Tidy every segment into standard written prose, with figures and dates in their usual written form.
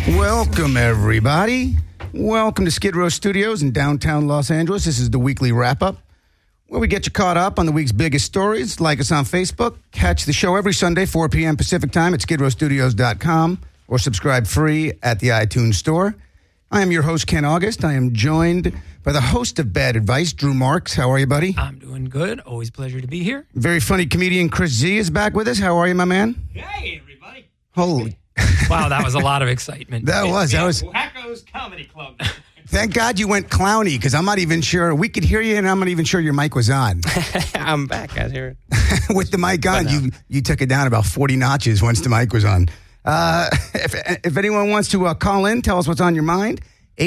Welcome, everybody. Welcome to Skid Row Studios in downtown Los Angeles. This is the weekly wrap-up, where we get you caught up on the week's biggest stories. Like us on Facebook. Catch the show every Sunday, 4 p.m. Pacific Time at skidrowstudios.com or subscribe free at the iTunes Store. I am your host, Ken August. I am joined by the host of Bad Advice, Drew Marks. How are you, buddy? I'm doing good. Always a pleasure to be here. Very funny comedian Chris Z is back with us. How are you, my man? Hey, everybody. Holy. Wow, that was a lot of excitement. That was. Wackos Comedy Club. Thank God you went clowny, because I'm not even sure. We could hear you, and I'm not even sure your mic was on. I'm back. I hear it. With the mic on, you took it down about 40 notches once the mic was on. If anyone wants to call in, tell us what's on your mind,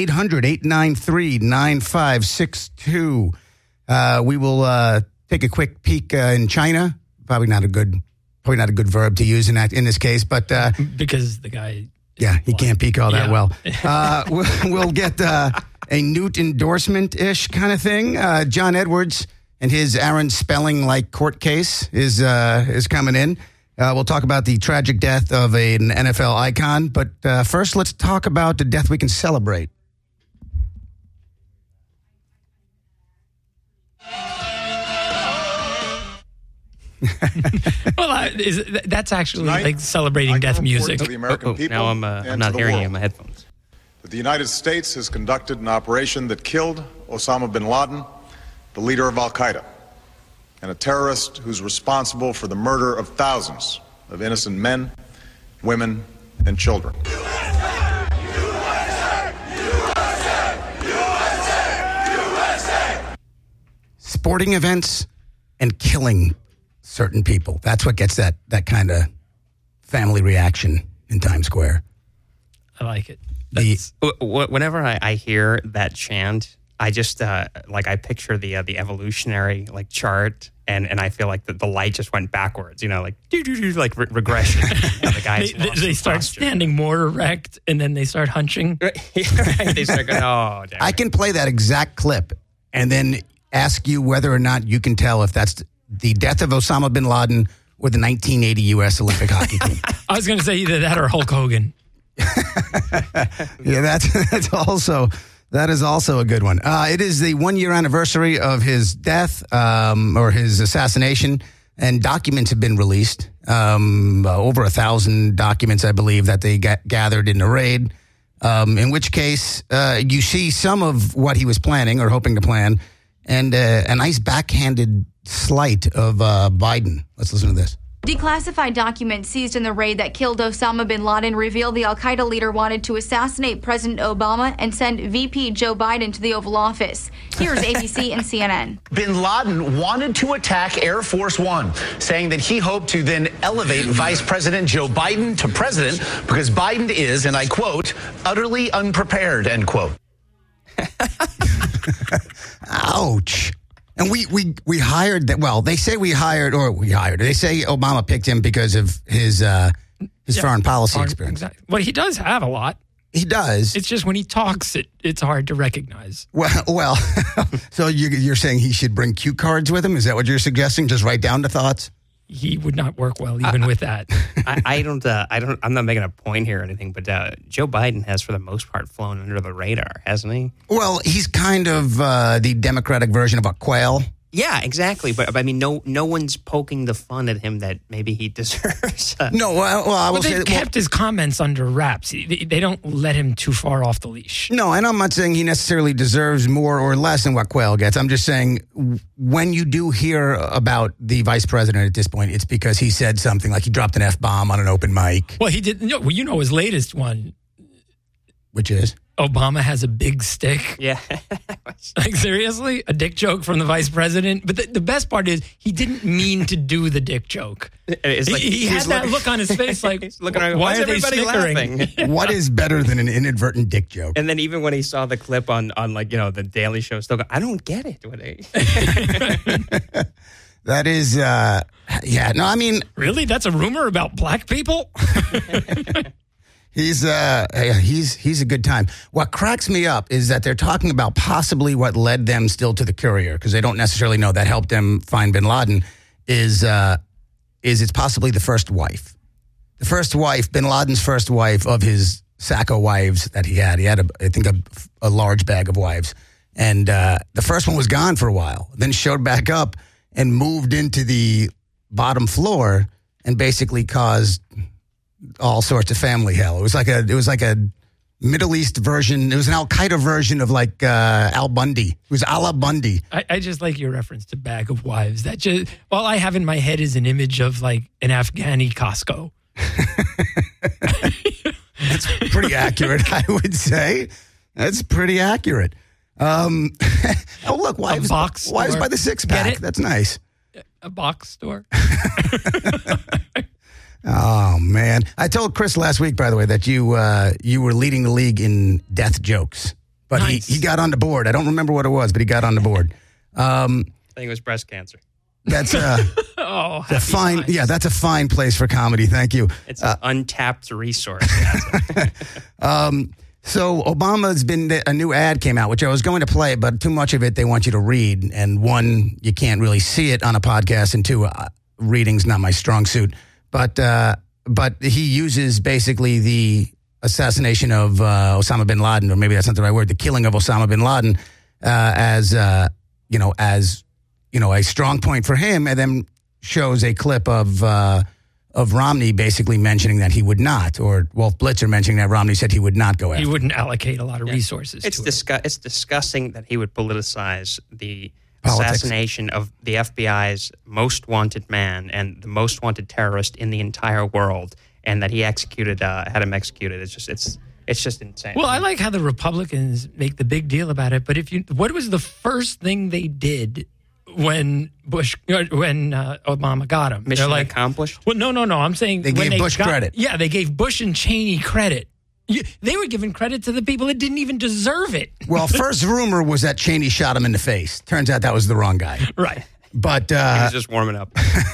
800-893-9562. We will take a quick peek in China. Probably not a good verb to use in this case, but because the guy, he can't peek all that well. We'll get a Newt endorsement-ish kind of thing. John Edwards and his Aaron Spelling-like court case is coming in. We'll talk about the tragic death of an NFL icon, but first let's talk about the death we can celebrate. Well, that's actually like celebrating death music. To the American people now I'm not hearing you in my headphones. That the United States has conducted an operation that killed Osama bin Laden, the leader of Al-Qaeda, and a terrorist who's responsible for the murder of thousands of innocent men, women, and children. Sporting events and killing certain people. That's what gets that kind of family reaction in Times Square. I like it. Whenever I hear that chant, I just I picture the evolutionary chart, and I feel like the light just went backwards. Like regression. The guys they start standing more erect, and then they start hunching. Right. They start going, oh, damn. I can play that exact clip and then ask you whether or not you can tell if that's the death of Osama bin Laden or the 1980 U.S. Olympic hockey team. I was going to say either that or Hulk Hogan. Yeah, that is also a good one. It is the 1-year anniversary of his death or his assassination, and documents have been released. Over 1,000 documents, I believe, that they gathered in the raid. In which case, you see some of what he was planning or hoping to plan, and a nice backhanded slight of Biden. Let's listen to this. Declassified documents seized in the raid that killed Osama bin Laden reveal the al-Qaeda leader wanted to assassinate President Obama and send VP Joe Biden to the Oval Office. Here's ABC and CNN. Bin Laden wanted to attack Air Force One, saying that he hoped to then elevate Vice President Joe Biden to president because Biden is, and I quote, utterly unprepared, end quote. Ouch. And we hired that. Well, they say we hired. They say Obama picked him because of his foreign policy experience. Exactly. Well, he does have a lot. He does. It's just when he talks, it's hard to recognize. Well. So you're saying he should bring cue cards with him? Is that what you're suggesting? Just write down the thoughts? He would not work well even with that. I'm not making a point here or anything, but Joe Biden has, for the most part, flown under the radar, hasn't he? Well, he's kind of the Democratic version of a quail. Yeah, exactly. But I mean, no one's poking the fun at him that maybe he deserves. No, I will say they've kept his comments under wraps. They don't let him too far off the leash. No, and I'm not saying he necessarily deserves more or less than what Quayle gets. I'm just saying when you do hear about the vice president at this point, it's because he said something like he dropped an F-bomb on an open mic. Well, he did. No, his latest one. Which is? Obama has a big stick. Yeah. Like, seriously? A dick joke from the vice president? But the best part is he didn't mean to do the dick joke. It's like he had that look on his face like, why are they snickering? What is better than an inadvertent dick joke? And then even when he saw the clip on the Daily Show, still go, I don't get it. That is, Really? That's a rumor about black people? He's a good time. What cracks me up is that they're talking about possibly what led them still to the courier, because they don't necessarily know that helped them find bin Laden, is it's possibly the first wife. The first wife, bin Laden's first wife of his sack of wives that he had. He had, I think, a large bag of wives. And the first one was gone for a while, then showed back up and moved into the bottom floor and basically caused all sorts of family hell. It was like a Middle East version. It was an Al-Qaeda version of like Al Bundy. It was a la Bundy. I just like your reference to bag of wives. That just all I have in my head is an image of like an Afghani Costco. That's pretty accurate, I would say. That's pretty accurate. Oh, look, wives by the six-pack. That's nice. A box store. Oh, man. I told Chris last week, by the way, that you were leading the league in death jokes. But nice. he got on the board. I don't remember what it was, but he got on the board. I think it was breast cancer. That's a fine. times. Yeah, that's a fine place for comedy. Thank you. It's an untapped resource. So Obama's been a new ad came out, which I was going to play, but too much of it they want you to read. And one, you can't really see it on a podcast, and two, reading's not my strong suit. But he uses basically the assassination of Osama bin Laden, or maybe that's not the right word, the killing of Osama bin Laden, as a strong point for him, and then shows a clip of Romney basically mentioning that he would not, or Wolf Blitzer mentioning that Romney said he would not go after. He wouldn't allocate a lot of resources. It's disgusting that he would politicize the Politics. assassination of the FBI's most wanted man and the most wanted terrorist in the entire world, and that he had him executed. It's just insane. Well, I like how the Republicans make the big deal about it. But what was the first thing they did when Obama got him? Mission accomplished? Well, no. I'm saying They gave Bush credit. Yeah, they gave Bush and Cheney credit. They were giving credit to the people that didn't even deserve it. Well, first rumor was that Cheney shot him in the face. Turns out that was the wrong guy. Right. But he was just warming up.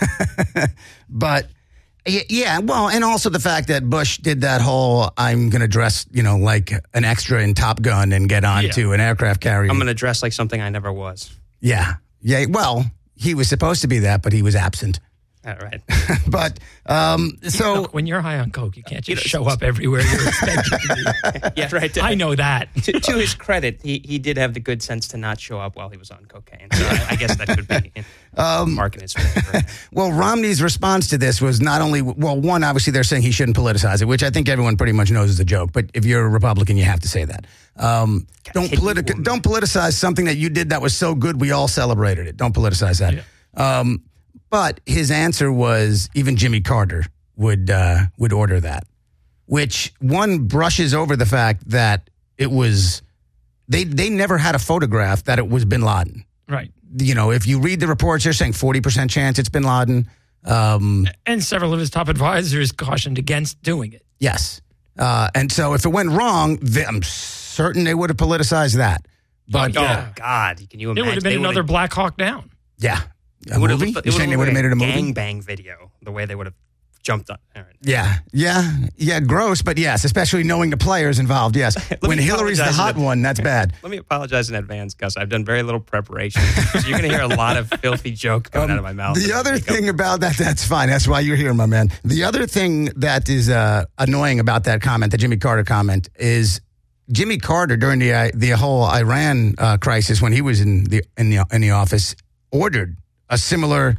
But yeah, well, and also the fact that Bush did that whole I'm going to dress, like an extra in Top Gun and get on to an aircraft carrier. I'm going to dress like something I never was. Yeah. Well, he was supposed to be that, but he was absent. Right. But so Look, when you're high on coke, you can't just show up everywhere you're expected to be. Yeah, right. I know that. To his credit, he did have the good sense to not show up while he was on cocaine. So I guess that could be marking his favor. Well, Romney's response to this was not only, one, obviously they're saying he shouldn't politicize it, which I think everyone pretty much knows is a joke. But if you're a Republican, you have to say that. Don't politicize something that you did that was so good we all celebrated it. Don't politicize that. Yeah. But his answer was even Jimmy Carter would order that, which one brushes over the fact that it was they never had a photograph that it was bin Laden. Right. If you read the reports, they're saying 40% chance it's bin Laden. And several of his top advisors cautioned against doing it. Yes. And so if it went wrong, I'm certain they would have politicized that. But God, can you imagine? It would have been another Black Hawk Down. Yeah. It would have made it a movie? gangbang video, the way they would have jumped on. All right. Yeah, gross, but yes, especially knowing the players involved, yes. When Hillary's the hot one, that's bad. Let me apologize in advance, Gus. I've done very little preparation. So you're going to hear a lot of filthy joke coming out of my mouth. The other thing about that's fine. That's why you're here, my man. The other thing that is annoying about that comment, the Jimmy Carter comment, is Jimmy Carter during the whole Iran crisis when he was in the office ordered a similar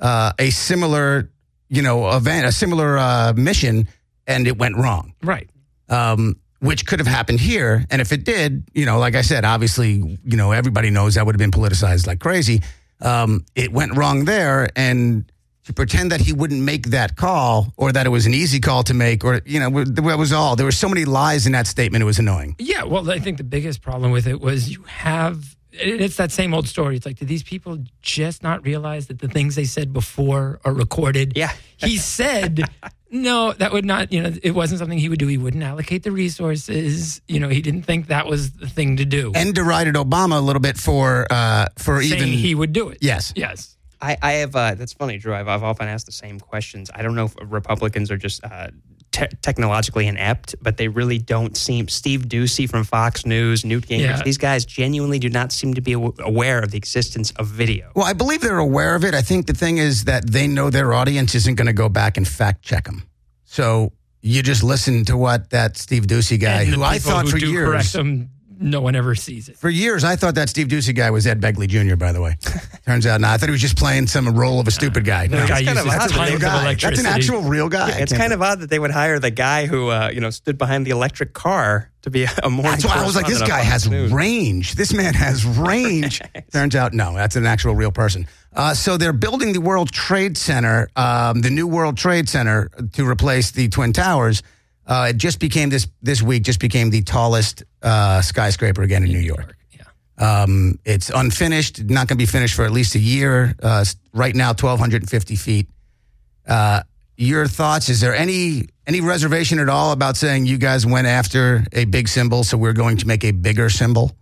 event, a similar mission, and it went wrong. Right. Which could have happened here. And if it did, like I said, obviously, everybody knows that would have been politicized like crazy. It went wrong there. And to pretend that he wouldn't make that call or that it was an easy call to make or, it was all. There were so many lies in that statement. It was annoying. Yeah. Well, I think the biggest problem with it was it's that same old story. It's like, did these people just not realize that the things they said before are recorded? Yeah. He said, no, that would not, it wasn't something he would do. He wouldn't allocate the resources. He didn't think that was the thing to do. And derided Obama a little bit for saying even he would do it. Yes. Yes. I have, that's funny, Drew. I've often asked the same questions. I don't know if Republicans are just technologically inept, but they really don't seem. Steve Ducey from Fox News, Newt Gingrich, these guys genuinely do not seem to be aware of the existence of video. Well, I believe they're aware of it. I think the thing is that they know their audience isn't going to go back and fact check them. So you just listen to what that Steve Ducey guy, And the who I people thought who for do years, correct them, no one ever sees it. for years, I thought that Steve Ducey guy was Ed Begley Jr., by the way. Turns out not. I thought he was just playing some role of a stupid guy. The No, guy it's kind uses of odd. tons real of guy. electricity. That's an actual real guy. It's kind of odd that they would hire the guy who stood behind the electric car to be a morning. That's why I was like, this guy has range. This man has range. Turns out, no, that's an actual real person. So they're building the World Trade Center, the new World Trade Center, to replace the Twin Towers. It just became this week, just became the tallest skyscraper again in New York. Yeah. It's unfinished, not going to be finished for at least a year. Right now, 1,250 feet. Your thoughts? Is there any reservation at all about saying you guys went after a big symbol, so we're going to make a bigger symbol?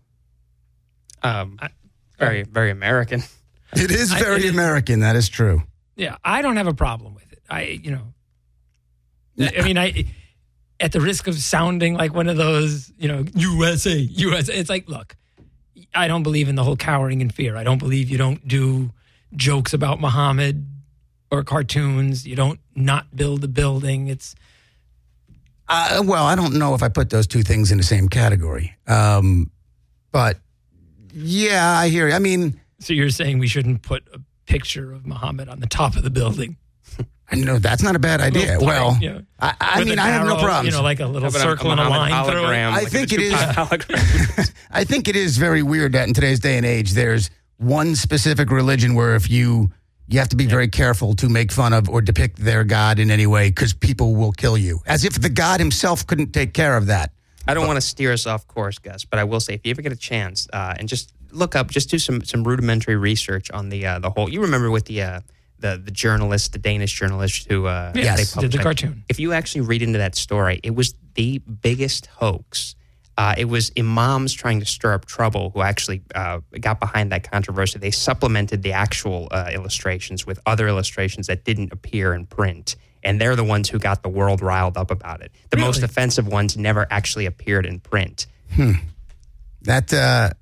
Very, very American. It is very American. That is true. Yeah, I don't have a problem with it. I mean, at the risk of sounding like one of those, USA, it's like, look, I don't believe in the whole cowering in fear. I don't believe you don't do jokes about Muhammad or cartoons. You don't not build a building. It's well, I don't know if I put those two things in the same category. But yeah, I hear you. I mean, so you're saying we shouldn't put a picture of Muhammad on the top of the building? I know that's not a bad idea. Little Well, plaque, yeah. I With mean, an I have no arrow, problems. like a little circle and a line through it. I think it is. I think it is very weird that in today's day and age, there's one specific religion where if you have to be very careful to make fun of or depict their God in any way because people will kill you, as if the God himself couldn't take care of that. I don't want to steer us off course, Gus, but I will say if you ever get a chance, and just look up, just do some rudimentary research on the whole. You remember with the journalist, the Danish journalist who Yes, they did the published. cartoon. If you actually read into that story, it was the biggest hoax. It was imams trying to stir up trouble who actually got behind that controversy. They supplemented the actual illustrations with other illustrations that didn't appear in print. And they're the ones who got the world riled up about it. The most offensive ones never actually appeared in print. That,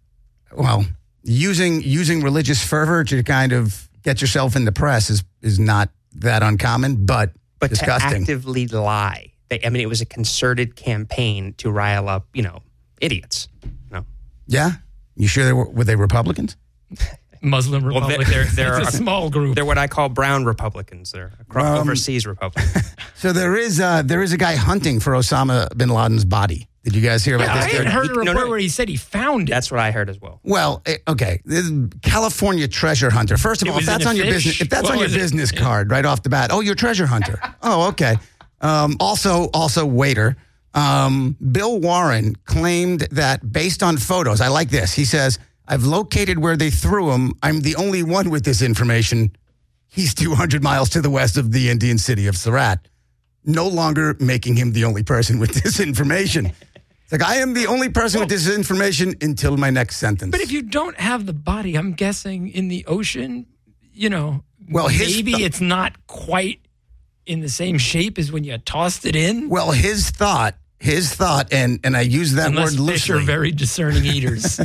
using religious fervor to kind of get yourself in the press is not that uncommon, but disgusting. To actively lie. It was a concerted campaign to rile up, idiots. Yeah? You sure were they Republicans? Muslim Republic. they're It's a small group. They're what I call brown Republicans. They're overseas Republicans. So there is a guy hunting for Osama bin Laden's body. Did you guys hear about I this? had heard a No, report no. where he said he found it. That's what I heard as well. Well, okay. This is California treasure hunter. First of It all, if was in that's a on your fish? business, if that's What on your was it? business card right off the bat, oh, you're a treasure hunter. Oh, okay. Also waiter. Bill Warren claimed that based on photos, I like this. He says, I've located where they threw him. I'm the only one with this information. He's 200 miles to the west of the Indian city of Surat. No longer making him the only person with this information. It's like, I am the only person with this information until my next sentence. But if you don't have the body, I'm guessing in the ocean, Well, maybe it's not quite in the same shape as when you tossed it in. Well, his thought, and I use that Unless word fish are loosely. very discerning eaters.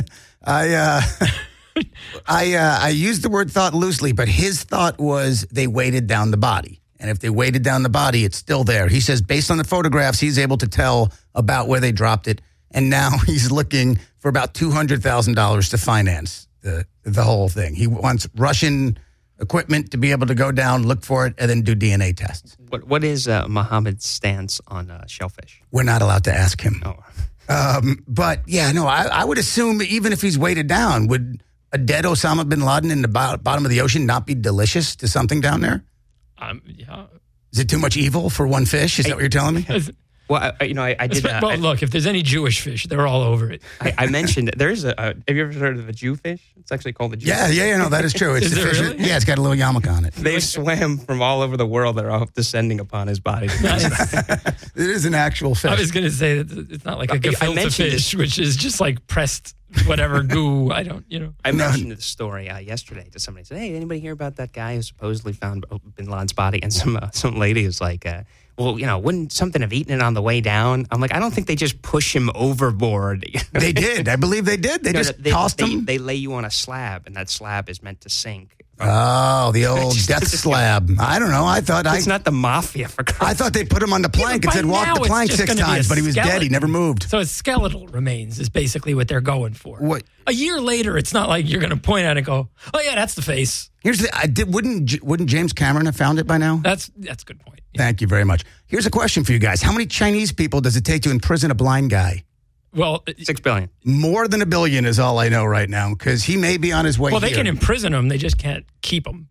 I used the word thought loosely, but his thought was they weighted down the body. And if they weighted down the body, it's still there. He says based on the photographs, he's able to tell about where they dropped it. And now he's looking for about $200,000 to finance the whole thing. He wants Russian equipment to be able to go down, look for it, and then do DNA tests. What is Muhammad's stance on shellfish? We're not allowed to ask him. Oh. But yeah, no, I would assume even if he's weighted down, would a dead Osama bin Laden in the bottom of the ocean not be delicious to something down there? Yeah. Is it too much evil for one fish? Is that what you're telling me? Well, I did. Well, look, if there's any Jewish fish, they're all over it. I mentioned there is have you ever heard of a Jewfish? It's actually called a Jewfish. Yeah, no, that is true. It's Is the it fish. really? Yeah, it's got a little yarmulke on it. They swam from all over the world. They're all descending upon his body. It is an actual fish. I was going to say that it's not like a I gefilte mentioned fish, which is just like pressed whatever goo. I don't, I mentioned the story yesterday to somebody. Said, "Hey, anybody hear about that guy who supposedly found Bin Laden's body?" And some lady was like, "Well, wouldn't something have eaten it on the way down?" I'm like, "I don't think they just push him overboard." They did. I believe they did. They just tossed him. They lay you on a slab, and that slab is meant to sink Oh, the old death slab. I don't know. It's not the mafia, for Christ's I thought they put him on the plank and said, walk the plank 6 times, but he was dead. He never moved. So his skeletal remains is basically what they're going for. What? A year later, it's not like you're going to point at it and go, oh, yeah, that's the face. Here's the. Wouldn't James Cameron have found it by now? That's a good point. Yeah. Thank you very much. Here's a question for you guys. How many Chinese people does it take to imprison a blind guy? Well, 6 billion. More than 1 billion is all I know right now, because he may be on his way Well, here. they can imprison him. They just can't keep him.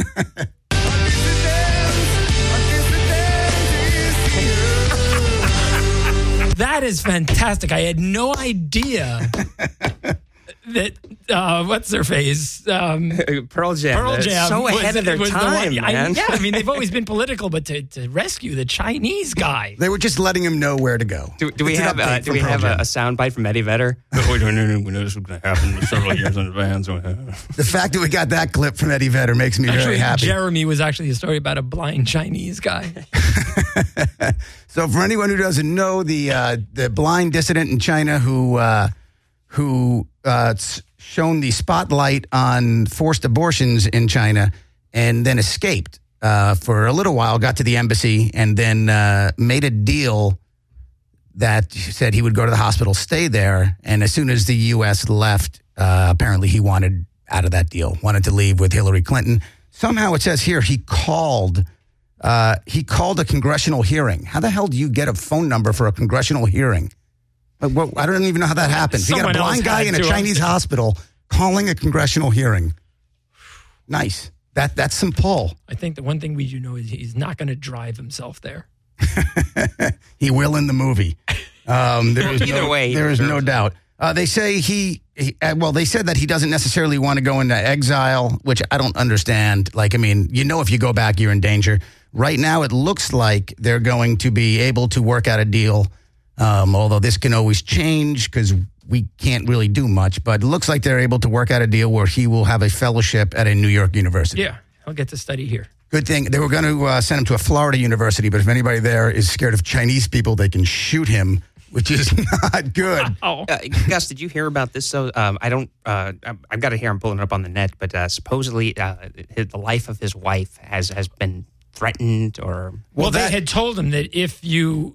That is fantastic. I had no idea that, what's their face? Pearl Jam. Pearl Jam. So ahead of their time, man. I mean, they've always been political, but to rescue the Chinese guy. They were just letting him know where to go. Do we have a soundbite from Eddie Vedder? We knew this was going to happen several years in advance. The fact that we got that clip from Eddie Vedder makes me very happy. Jeremy was actually a story about a blind Chinese guy. So for anyone who doesn't know, the blind dissident in China who shone the spotlight on forced abortions in China and then escaped for a little while, got to the embassy, and then made a deal that said he would go to the hospital, stay there, and as soon as the U.S. left, apparently he wanted out of that deal, wanted to leave with Hillary Clinton. Somehow it says here he called a congressional hearing. How the hell do you get a phone number for a congressional hearing? I don't even know how that happens. You got a blind guy in a Chinese hospital calling a congressional hearing. Nice. That's some pull. I think the one thing we do know is he's not going to drive himself there. He will in the movie. Either way, there is no doubt. They say they said that he doesn't necessarily want to go into exile, which I don't understand. If you go back, you're in danger. Right now, it looks like they're going to be able to work out a deal, although this can always change because we can't really do much. But it looks like they're able to work out a deal where he will have a fellowship at a New York university. Yeah, he'll get to study here. Good thing. They were going to send him to a Florida university, but if anybody there is scared of Chinese people, they can shoot him, which is not good. Gus, did you hear about this? So I don't. I've got it here. I'm pulling it up on the net. But supposedly, the life of his wife has been threatened, or they had told him that if you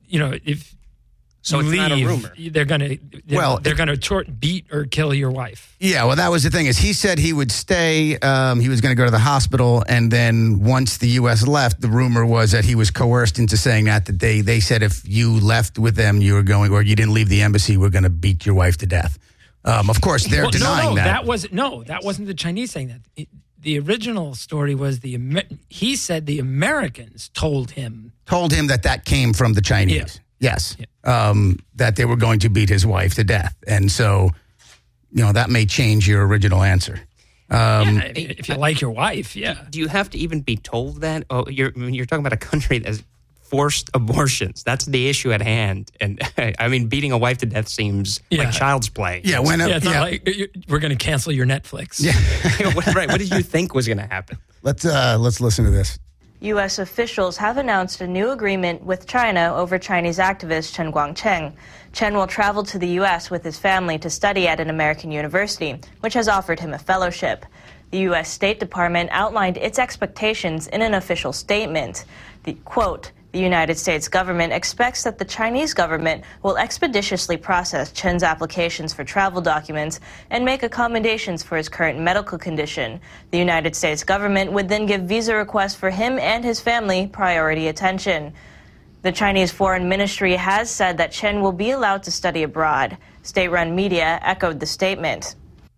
so it's leave, not a rumor. They're going to beat or kill your wife. Yeah, well, that was the thing is he said he would stay. He was going to go to the hospital, and then once the U.S. left, the rumor was that he was coerced into saying that they said if you left with them, you were going, or you didn't leave the embassy, we're going to beat your wife to death. Of course, they're denying that. That wasn't the Chinese saying that. The original story was he said the Americans told him that came from the Chinese. Yeah. Yes, that they were going to beat his wife to death, and so that may change your original answer. If you like your wife, yeah. Do you have to even be told that? Oh, you're talking about a country that's forced abortions. That's the issue at hand, and I mean, beating a wife to death seems like child's play. Yeah, it's not like we're going to cancel your Netflix. Yeah, right. What did you think was going to happen? Let's listen to this. U.S. officials have announced a new agreement with China over Chinese activist Chen Guangcheng. Chen will travel to the U.S. with his family to study at an American university, which has offered him a fellowship. The U.S. State Department outlined its expectations in an official statement. The United States government expects that the Chinese government will expeditiously process Chen's applications for travel documents and make accommodations for his current medical condition. The United States government would then give visa requests for him and his family priority attention. The Chinese Foreign Ministry has said that Chen will be allowed to study abroad. State-run media echoed the statement.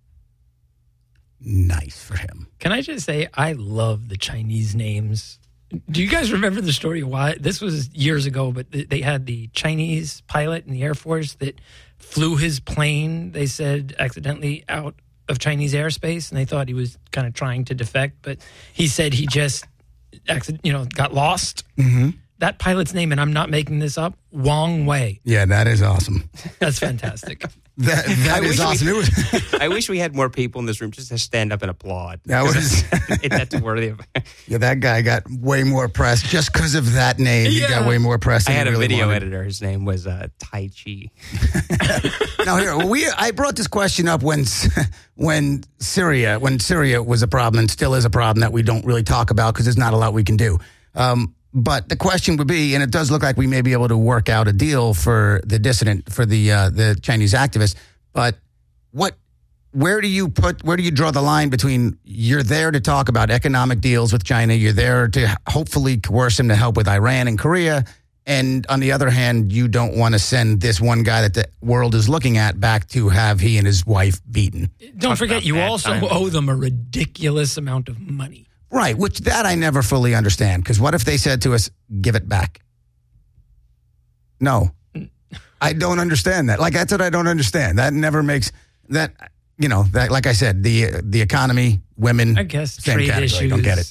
Nice for him. Can I just say, I love the Chinese names. Do you guys remember the story of why? This was years ago, but they had the Chinese pilot in the Air Force that flew his plane, they said, accidentally out of Chinese airspace, and they thought he was kind of trying to defect, but he said he just got lost. Mm-hmm. that pilot's name, and I'm not making this up, Wong Wei. Yeah, that is awesome. That's fantastic. That is awesome. I wish we had more people in this room just to stand up and applaud. That's worthy of. Yeah, that guy got way more press just because of that name. He got way more press. I Than had he a really video wanted. editor. His name was Tai Chi. Now here, I brought this question up when Syria was a problem and still is a problem that we don't really talk about because there's not a lot we can do. But the question would be, and it does look like we may be able to work out a deal for the dissident, for the Chinese activists. But where do you draw the line between you're there to talk about economic deals with China, you're there to hopefully coerce him to help with Iran and Korea, and on the other hand, you don't want to send this one guy that the world is looking at back to have he and his wife beaten. Don't forget, you also owe them a ridiculous amount of money. Right, which that I never fully understand. Because what if they said to us, give it back? No. I don't understand that. Like, that's what I don't understand. That never makes that, that, like I said, the economy, women, I guess same trade category. issues. Don't get it.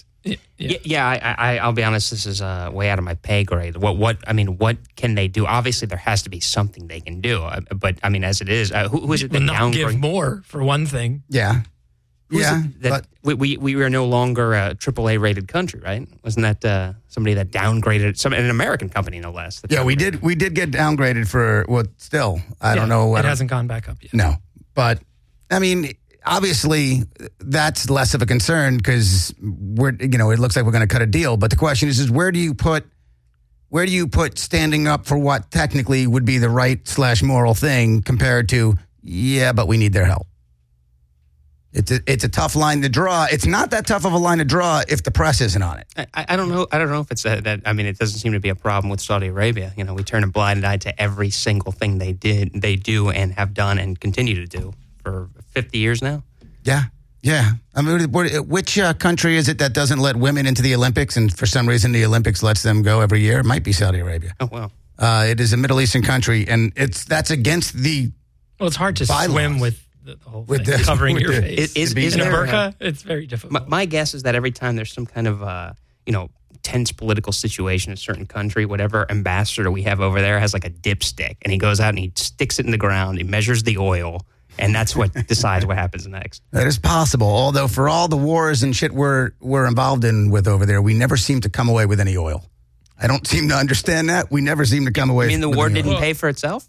I'll be honest. This is way out of my pay grade. What can they do? Obviously, there has to be something they can do. But I mean, as it is, who is it that not give more for one thing? Yeah. But we are no longer a AAA rated country, right? Wasn't that somebody that downgraded an American company, no less? Yeah, we did get downgraded for still. I don't know. It hasn't gone back up yet. No, but I mean, obviously that's less of a concern because it looks like we're going to cut a deal. But the question is where do you put standing up for what technically would be the right/moral thing compared to but we need their help. It's a tough line to draw. It's not that tough of a line to draw if the press isn't on it. I don't know. I don't know if it's that. I mean, it doesn't seem to be a problem with Saudi Arabia. We turn a blind eye to every single thing they do, and have done, and continue to do for 50 years now. Yeah. I mean, which country is it that doesn't let women into the Olympics, and for some reason the Olympics lets them go every year? It might be Saudi Arabia. Oh well. It is a Middle Eastern country, and that's against the. Well, it's hard to swim with the whole thing covering your face. Is in a there burqa? It's very difficult. My guess is that every time there's some kind of tense political situation in a certain country, whatever ambassador we have over there has like a dipstick, and he goes out and he sticks it in the ground, he measures the oil, and that's what decides what happens next. That is possible. Although for all the wars and shit we're involved in with over there, we never seem to come away with any oil. I don't seem to understand that. We never seem to come away. You mean the war didn't pay for itself?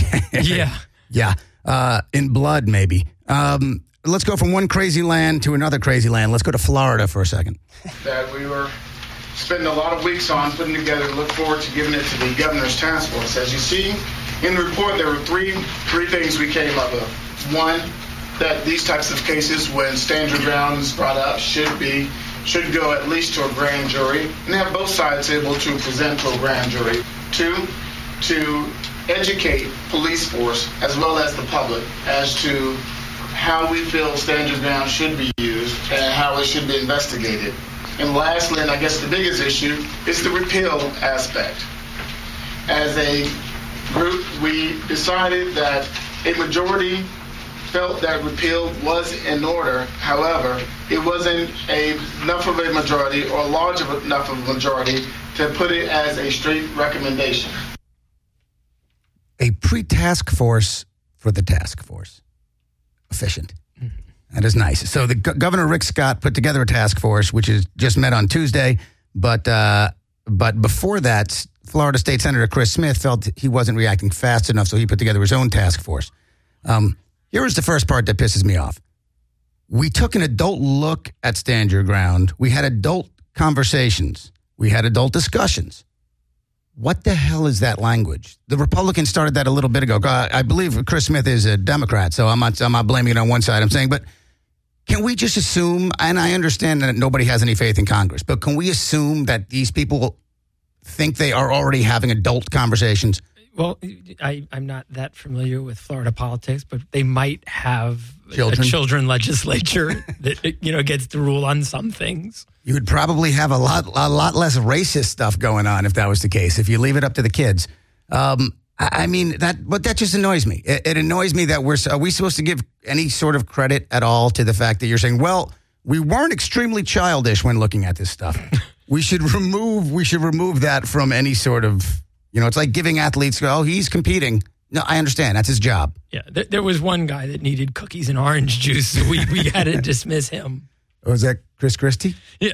Yeah. In blood, maybe. Let's go from one crazy land to another crazy land. Let's go to Florida for a second. That we were spending a lot of weeks on putting together. Look forward to giving it to the governor's task force. As you see in the report, there were three things we came up with. One, that these types of cases, when stand your ground is brought up, should go at least to a grand jury, and have both sides able to present to a grand jury. Two, to educate police force as well as the public as to how we feel stand your ground should be used and how it should be investigated. And lastly, and I guess the biggest issue, is the repeal aspect. As a group, we decided that a majority felt that repeal was in order. However, it wasn't enough of a majority or large enough of a majority to put it as a straight recommendation. A pre-task force for the task force. Efficient. That is nice. So the Governor Rick Scott put together a task force, which is just met on Tuesday. But before that, Florida State Senator Chris Smith felt he wasn't reacting fast enough, so he put together his own task force. Here is the first part that pisses me off. We took an adult look at Stand Your Ground. We had adult conversations. We had adult discussions. What the hell is that language? The Republicans started that a little bit ago. I believe Chris Smith is a Democrat, so I'm not blaming it on one side. I'm saying, but can we just assume, and I understand that nobody has any faith in Congress, but can we assume that these people think they are already having adult conversations? Well, I'm not that familiar with Florida politics, but they might have a children legislature that gets to rule on some things. You would probably have a lot less racist stuff going on if that was the case. If you leave it up to the kids, I mean that just annoys me. It annoys me that are we supposed to give any sort of credit at all to the fact that you're saying, well, we weren't extremely childish when looking at this stuff. We should remove that from any sort of, it's like giving athletes, he's competing. No, I understand. That's his job. Yeah, there was one guy that needed cookies and orange juice, so we had to dismiss him. Was that Chris Christie? Yeah.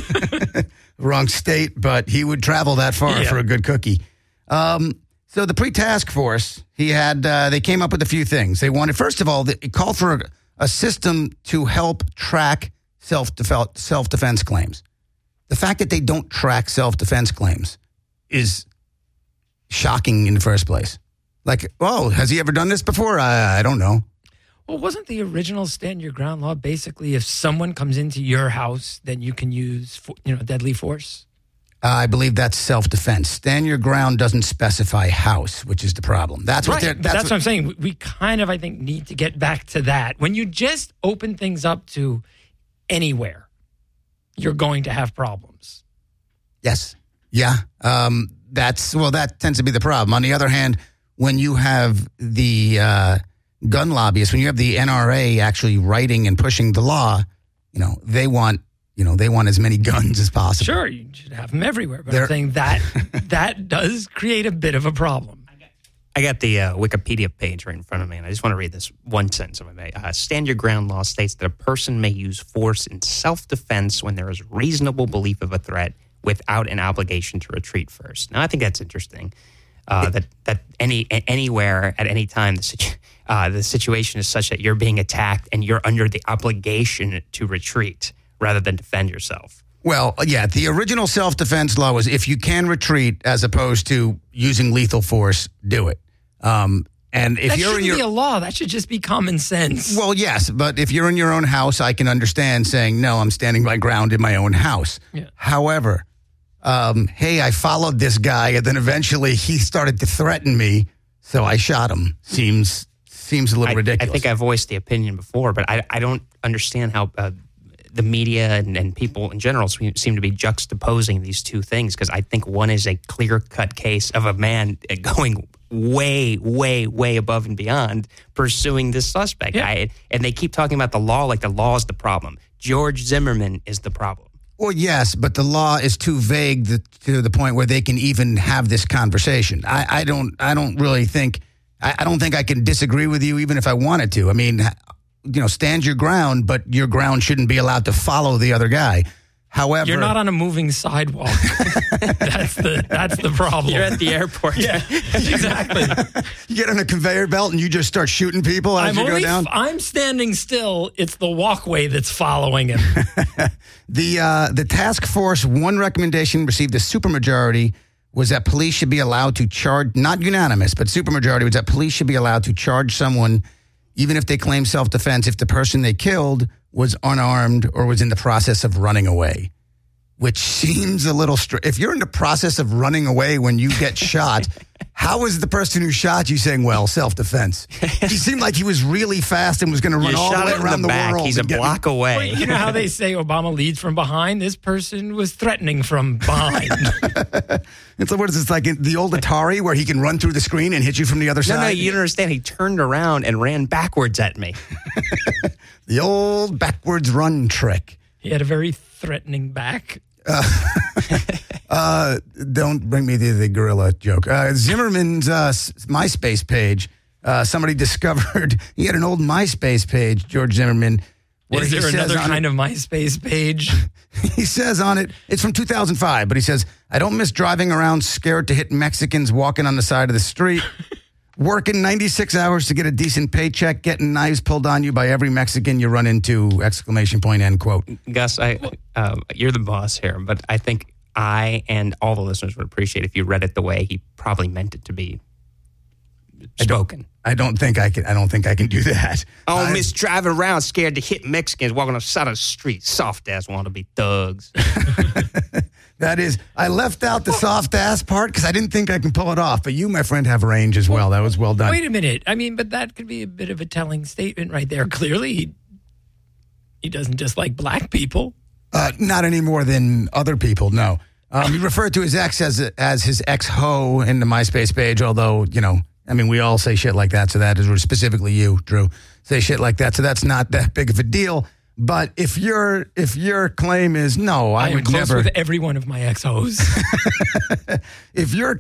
Wrong state, but he would travel that far for a good cookie. So the pre-task force, they came up with a few things. They wanted, first of all, it called for a system to help track self-defense claims. The fact that they don't track self-defense claims is shocking in the first place. Like, has he ever done this before? I don't know. Well, wasn't the original stand your ground law basically if someone comes into your house, then you can use, deadly force? I believe that's self-defense. Stand your ground doesn't specify house, which is the problem. That's right. what That's what I'm saying. We kind of, I think, need to get back to that. When you just open things up to anywhere, you're going to have problems. Yes. Yeah. That tends to be the problem. On the other hand, when you have the gun lobbyists, when you have the NRA actually writing and pushing the law, they want as many guns as possible. Sure, you should have them everywhere. But I'm saying that does create a bit of a problem. I got the Wikipedia page right in front of me, and I just want to read this one sentence, if I may. Stand your ground law states that a person may use force in self-defense when there is reasonable belief of a threat without an obligation to retreat first. Now, I think that's interesting. That anywhere at any time the situation is such that you're being attacked and you're under the obligation to retreat rather than defend yourself. Well, yeah, the original self-defense law was if you can retreat as opposed to using lethal force, do it. And if that you're shouldn't be a law. That should just be common sense. Well, yes, but if you're in your own house, I can understand saying, no, I'm standing my ground in my own house. Yeah. However, hey, I followed this guy, and then eventually he started to threaten me, so I shot him. Seems a little ridiculous. I think I voiced the opinion before, but I don't understand how the media and people in general seem to be juxtaposing these two things, because I think one is a clear-cut case of a man going way, way, way above and beyond pursuing this suspect. Yeah. And they keep talking about the law like the law is the problem. George Zimmerman is the problem. Well, yes, but the law is too vague to the point where they can even have this conversation. I don't really think I don't think I can disagree with you even if I wanted to. I mean, stand your ground, but your ground shouldn't be allowed to follow the other guy. However, you're not on a moving sidewalk. That's the problem. You're at the airport. Yeah, exactly. You get on a conveyor belt and you just start shooting people as you go down. I'm standing still. It's the walkway that's following him. The task force, one recommendation received a supermajority was that police should be allowed to charge, not unanimous, but supermajority was that police should be allowed to charge someone even if they claim self-defense if the person they killed was unarmed or was in the process of running away, which seems a little if you're in the process of running away when you get shot, how is the person who shot you saying, well, self-defense? He seemed like he was really fast and was going to run all the way around the world. He's a block away. Well, you know how they say Obama leads from behind? This person was threatening from behind. It's like the old Atari where he can run through the screen and hit you from the other side. No, you don't understand. He turned around and ran backwards at me. The old backwards run trick. He had a very threatening back. Don't bring me the gorilla joke. Zimmerman's MySpace page, somebody discovered he had an old MySpace page, George Zimmerman. Is there another kind of MySpace page? He says on it, it's from 2005, but he says, I don't miss driving around scared to hit Mexicans walking on the side of the street, working 96 hours to get a decent paycheck, getting knives pulled on you by every Mexican you run into, ! End quote. Gus, you're the boss here, but I think I and all the listeners would appreciate if you read it the way he probably meant it to be spoken. I don't think I can do that. Oh, miss driving around scared to hit Mexicans walking on the side of the street. Soft ass want to be thugs. That is, I left out the soft ass part because I didn't think I can pull it off. But you, my friend, have range as well. That was well done. Wait a minute. I mean, but that could be a bit of a telling statement right there. Clearly, he doesn't dislike black people. Not any more than other people, no. He referred to his ex as his ex-ho in the MySpace page, although, we all say shit like that, so that is specifically you, Drew, say shit like that, so that's not that big of a deal. But if your claim is no, I am would close never. with every one of my ex-hoes. If your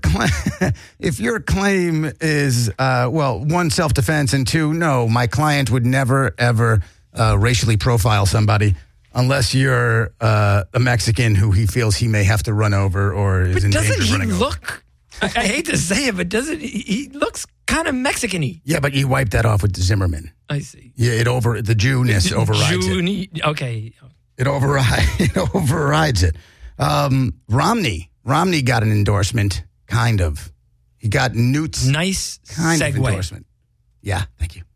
claim is one, self-defense, and two, no, my client would never ever racially profile somebody unless you're a Mexican who he feels he may have to run over or is in danger of running over. Look? I hate to say it, but doesn't he looks kind of Mexican-y? Yeah, but you wipe that off with Zimmerman. I see. Yeah, the Jewness overrides it. Okay. It overrides it. Romney got an endorsement, kind of. He got Newt's nice kind segue. of endorsement. Yeah, thank you.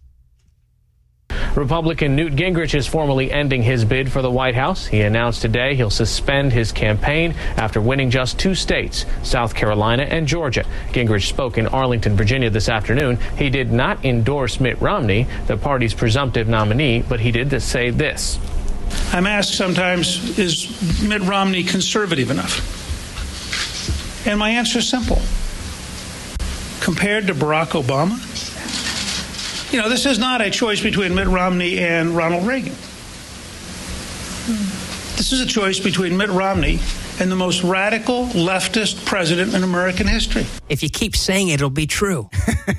Republican Newt Gingrich is formally ending his bid for the White House. He announced today he'll suspend his campaign after winning just 2 states, South Carolina and Georgia. Gingrich spoke in Arlington, Virginia this afternoon. He did not endorse Mitt Romney, the party's presumptive nominee, but he did say this. I'm asked sometimes, is Mitt Romney conservative enough? And my answer is simple. Compared to Barack Obama, this is not a choice between Mitt Romney and Ronald Reagan. This is a choice between Mitt Romney and the most radical leftist president in American history. If you keep saying it, it'll be true.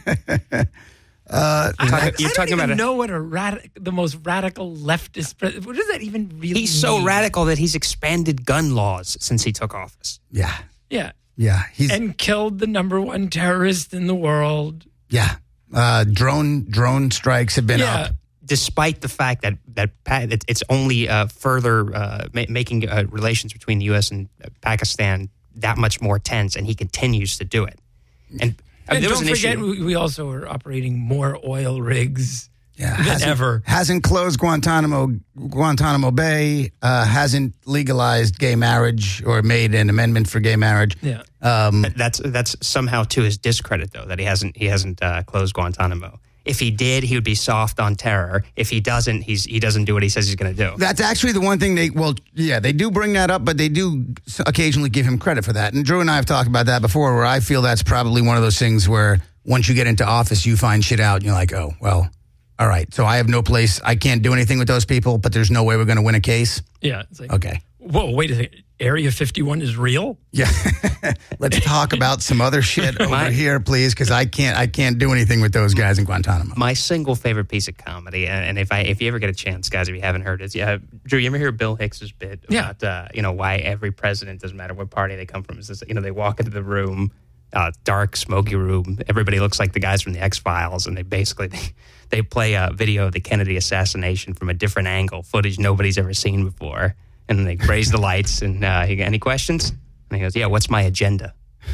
I don't even know what the most radical leftist president. What does that even really He's mean? so radical that he's expanded gun laws since he took office. Yeah. Yeah. Yeah. And killed the #1 terrorist in the world. Yeah. Drone strikes have been up. Despite the fact that it's only further making relations between the U.S. and Pakistan that much more tense, and he continues to do it. And don't forget, we also are operating more oil rigs than ever. Hasn't closed Guantanamo Bay, hasn't legalized gay marriage or made an amendment for gay marriage. Yeah. That's somehow to his discredit, though, that he hasn't closed Guantanamo. If he did, he would be soft on terror. If he doesn't, he doesn't do what he says he's going to do. That's actually the one thing they do bring that up, but they do occasionally give him credit for that. And Drew and I have talked about that before, where I feel that's probably one of those things where once you get into office, you find shit out and you're like, oh, well, all right. So I have no place. I can't do anything with those people, but there's no way we're going to win a case. Yeah. It's like, okay. Whoa, wait a second. Area 51 is real? Yeah. Let's talk about some other shit over here, please, because I can't do anything with those guys in Guantanamo. My single favorite piece of comedy, and if you ever get a chance, guys, if you haven't heard it, Drew, you ever hear Bill Hicks's bit about why every president, doesn't matter what party they come from, is this, they walk into the room, dark, smoky room, everybody looks like the guys from the X-Files, and they play a video of the Kennedy assassination from a different angle, footage nobody's ever seen before. And then they raise the lights, and he goes, any questions? And he goes, yeah, what's my agenda?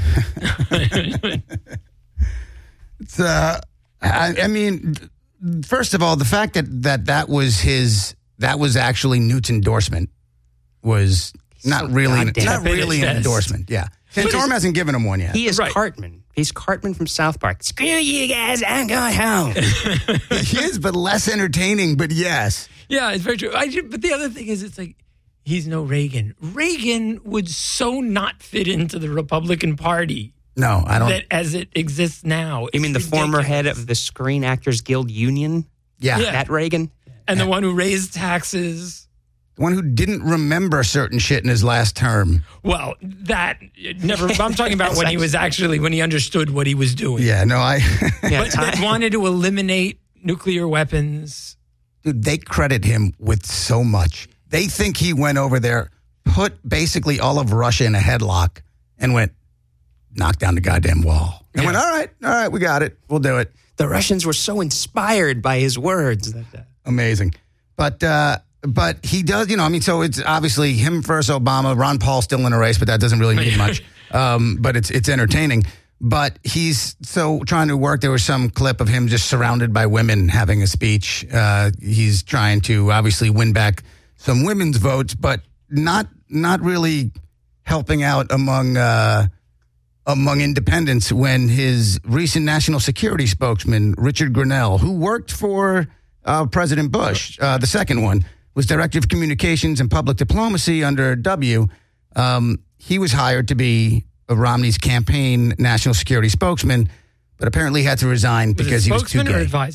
It's, I mean, first of all, the fact that was actually Newt's endorsement was not really an endorsement. Yeah. Santorum hasn't given him one yet. He is Cartman. He's Cartman from South Park. Screw you guys, I'm going home. He is, but less entertaining, but yes. Yeah, it's very true. But the other thing is, it's like, he's no Reagan. Reagan would so not fit into the Republican Party. No, I don't. That as it exists now. You mean the former head of the Screen Actors Guild Union? Yeah. That Reagan? And the one who raised taxes. The one who didn't remember certain shit in his last term. Well, that never. I'm talking about when he understood what he was doing. Yeah, no, that wanted to eliminate nuclear weapons. Dude, they credit him with so much. They think he went over there, put basically all of Russia in a headlock, and went, knock down the goddamn wall. And went, all right, we got it. We'll do it. The Russians were so inspired by his words. Amazing. But he does, so it's obviously him versus Obama. Ron Paul still in a race, but that doesn't really mean much. But it's entertaining. But he's so trying to work. There was some clip of him just surrounded by women having a speech. He's trying to obviously win back some women's votes, but not really helping out among independents when his recent national security spokesman, Richard Grenell, who worked for President Bush, the second one, was Director of Communications and Public Diplomacy under W. He was hired to be Romney's campaign national security spokesman, but apparently had to resign because he was too gay. Spokesman or advisor?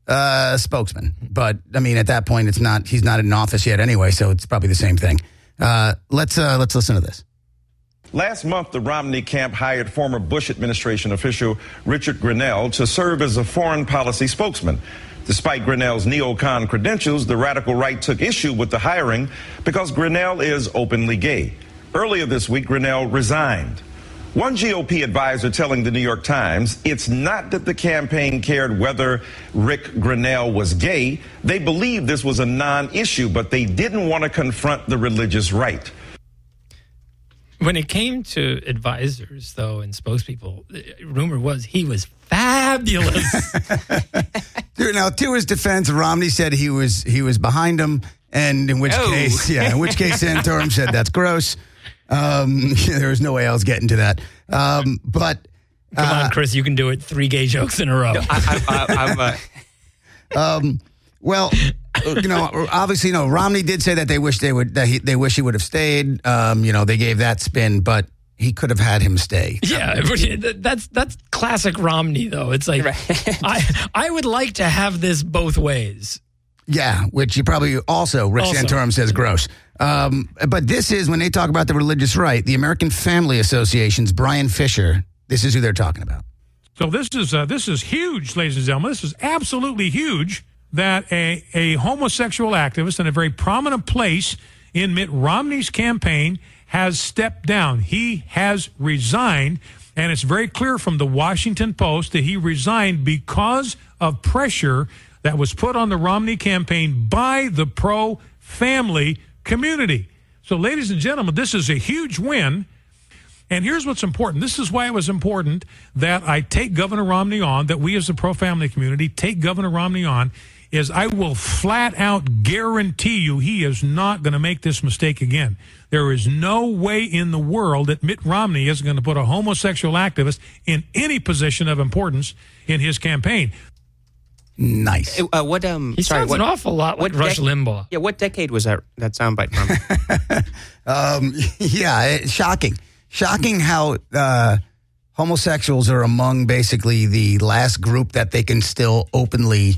spokesman. But I mean, at that point, he's not in office yet anyway, so it's probably the same thing. Let's listen to this. Last month, the Romney camp hired former Bush administration official Richard Grenell to serve as a foreign policy spokesman. Despite Grenell's neocon credentials, the radical right took issue with the hiring because Grenell is openly gay. Earlier this week, Grenell resigned. One GOP advisor telling the New York Times, it's not that the campaign cared whether Rick Grenell was gay. They believed this was a non-issue, but they didn't want to confront the religious right. When it came to advisors, though, and spokespeople, rumor was he was fabulous. Dude, now, to his defense, Romney said he was behind him, and in which case Santorum said that's gross. There was no way I was getting to that. But come on, Chris, you can do it. 3 gay jokes in a row. Well, obviously, Romney did say that they wish he would have stayed. They gave that spin, but he could have had him stay. Yeah, that's classic Romney, though. It's like, I would like to have this both ways. Yeah, which you probably Rick Santorum says gross. But this is, when they talk about the religious right, the American Family Association's Brian Fisher, this is who they're talking about. So this is huge, ladies and gentlemen. This is absolutely huge that a homosexual activist in a very prominent place in Mitt Romney's campaign has stepped down. He has resigned, and it's very clear from the Washington Post that he resigned because of pressure that was put on the Romney campaign by the pro-family community. So, ladies and gentlemen, this is a huge win. And here's what's important. This is why it was important that I take Governor Romney on, that we as the pro-family community take Governor Romney on, is I will flat out guarantee you he is not going to make this mistake again. There is no way in the world that Mitt Romney is going to put a homosexual activist in any position of importance in his campaign. Nice. He sounds an awful lot like Rush Limbaugh. Yeah, what decade was that soundbite from? Shocking how homosexuals are among basically the last group that they can still openly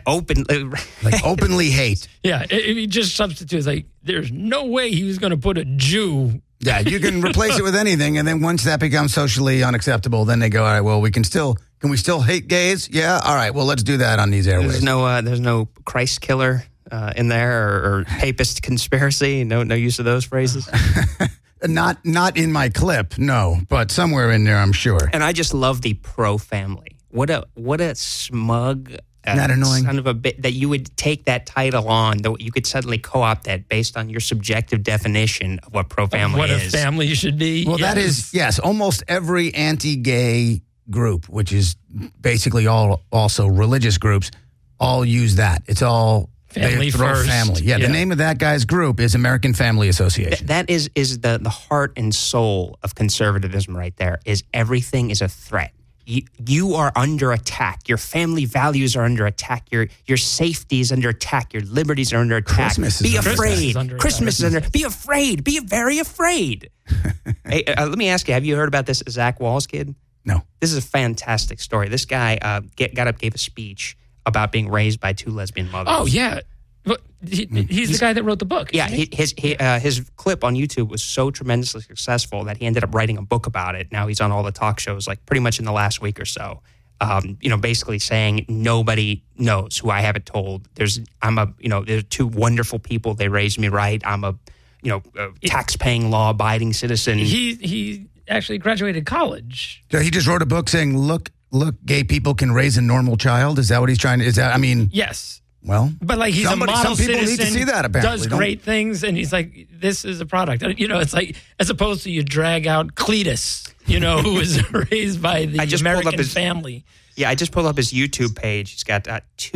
hate. Yeah, if he just substitutes, like, there's no way he was going to put a Jew. Yeah, you can replace it with anything, and then once that becomes socially unacceptable, then they go, all right, well, can we still hate gays? Yeah, all right, well, let's do that on these airways. There's no Christ killer in there or papist conspiracy. No use of those phrases. Not in my clip, no, but somewhere in there, I'm sure. And I just love the pro-family. What a smug, not annoying son of a bit that you would take that title on. That you could suddenly co-opt that based on your subjective definition of what pro-family is. What a family should be. Well, that is almost every anti-gay group, which is basically all also religious groups, all use that. It's all. Family first. Family. Yeah, the name of that guy's group is American Family Association. That is the heart and soul of conservatism right there, is everything is a threat. You are under attack. Your family values are under attack. Your safety is under attack. Your liberties are under attack. Be afraid. Christmas is under attack. Be afraid. Be very afraid. Hey, let me ask you, have you heard about this Zach Walls kid? No. This is a fantastic story. This guy got up, gave a speech about being raised by 2 lesbian mothers. Oh, yeah. He's the guy that wrote the book. Yeah, his clip on YouTube was so tremendously successful that he ended up writing a book about it. Now he's on all the talk shows, like pretty much in the last week or so. Basically saying nobody knows who I haven't told. There's 2 wonderful people. They raised me right. I'm a tax-paying, law-abiding citizen. He actually graduated college. So he just wrote a book saying, look, gay people can raise a normal child? Is that what he's trying to, Yes. Well, but like he's a model some people citizen, need to see that, apparently. Does great things, and he's like, this is a product. It's like, as opposed to you drag out Cletus, who was raised by the American family. Yeah, I just pulled up his YouTube page. He's got